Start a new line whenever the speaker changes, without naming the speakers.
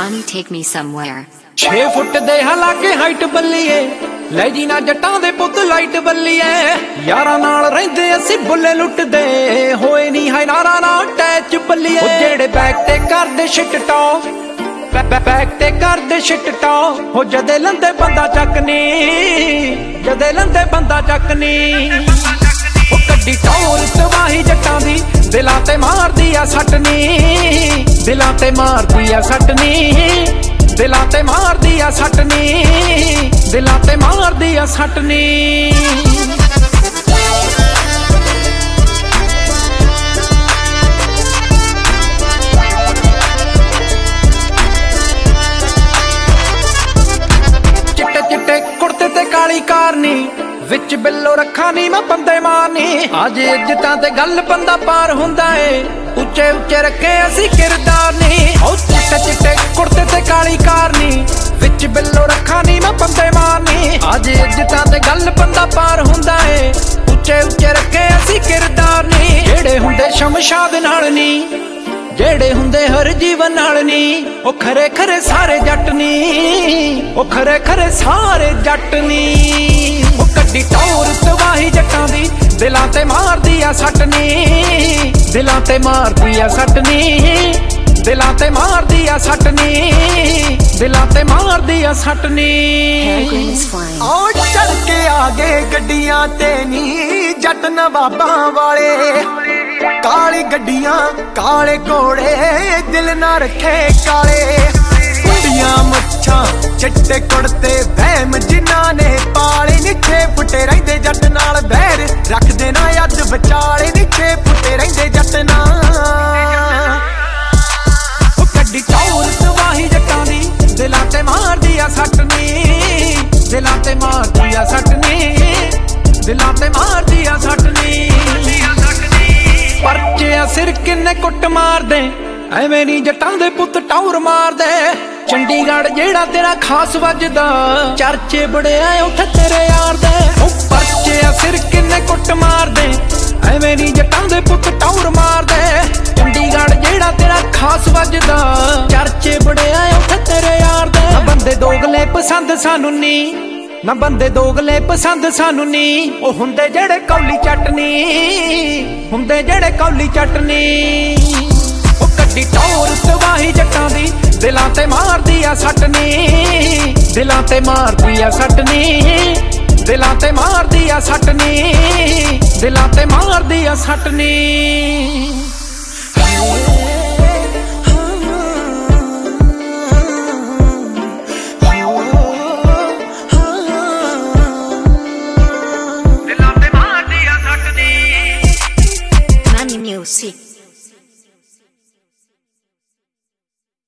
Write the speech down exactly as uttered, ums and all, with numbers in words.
Johnny take me somewhere।
छे foot दे हालाके हाइट बल्लीए ले जी ना जट्टां दे पुत लाइट बल्लीए यारां नाल रहिंदे असीं बुल्ले लुੱਟਦੇ होए नी है नारा ना टैच बल्लीए ओ जेड़े बैक ते करदे शिट टॉप बैक ते करदे शिट टॉप हो जदे लंदे बंदा चकनी जदे लंदे बंदा चकनी ओ कड्डी टौर तवाही जट्टां दी दिलां ते मारदी आ सटनी दिलां ते मारदी आ सटनी दिलां ते मारदी आ सटनी दिलां ते मारदी आ सटनी चिट्टे चिट्टे कुर्ते ते काली कारनी विच बिल्लो रखा नी मैं बंदे मारनी आज इज्जतां ते गल बंदा पार हुंदा है उच्चे उच्चे रखे असी किरदार नी ओ चिट्टे चिट्टे कुर्ते ते काली कारनी विच बिल्लो रखा नी मैं बंदे मारनी आज इज्जतां ते गल बंदा पार हुंदा है उच्चे उच्चे रखे असी किरदार नी जेड़े हुंदे शमशाद नाल नी जेड़े हुंदे हर जीवन नाल नी ओ खरे खरे सारे जट नी ओ खरे खरे सारे जट नी ओ कड्डी टौर तवाही जट्टां दी दिलां ते मारदी आ सटनी दिलां ते मारदी आ सटनी दिलां ते मारदी आ सटनी दिलां ते मारदी आ सटनी
ओ चल के आगे गड्डियां ते नी जट नवाबां वाले काली गड्डियां काले घोड़े दिल ना रखे काले कुंडियां मुच्छां चिट्टे कुड़ते वहम जिन्हां ने पाले नी छे फुटे रहिंदे जट नाल बैर रखदे ना अज विचाले नी छे फुटे रहिंदे जट नाल ओ कड्डी टौर तवाही जट्टां दी दिलां ते मारदी आ सटनी दिलां ते मारदी आ सटनी दिलां ते मारदी आ सटनी परचे आ सिर किन्ने कुट मार दे एवें नी जट्टां दे पुत टौर मार दे चंडीगढ़ जेड़ा तेरा खास वजदा चर्चे बड़े आए उठ तेरे यार दे ओ परचे आ सिर किन्ने कुट मार दे एवें नी जट्टां दे पुत टौर मार दे चंडीगढ़ जेड़ा तेरा खास वजदा चर्चे बड़े आए उठ तेरे यार दे बंदे दोगले पसंद सानू नी ना बंदे दोगले पसंद सानू नी ओ हुंदे जेड़े कौली चटनी हुंदे जेड़े कौली चटनी ओ कड्डी टौर तवाही जट्टां दी दिलां ते मारदी आ सटनी दिलां ते मारदी आ सटनी दिलां ते मारदी आ सटनी दिलां ते मारदी आ सटनी।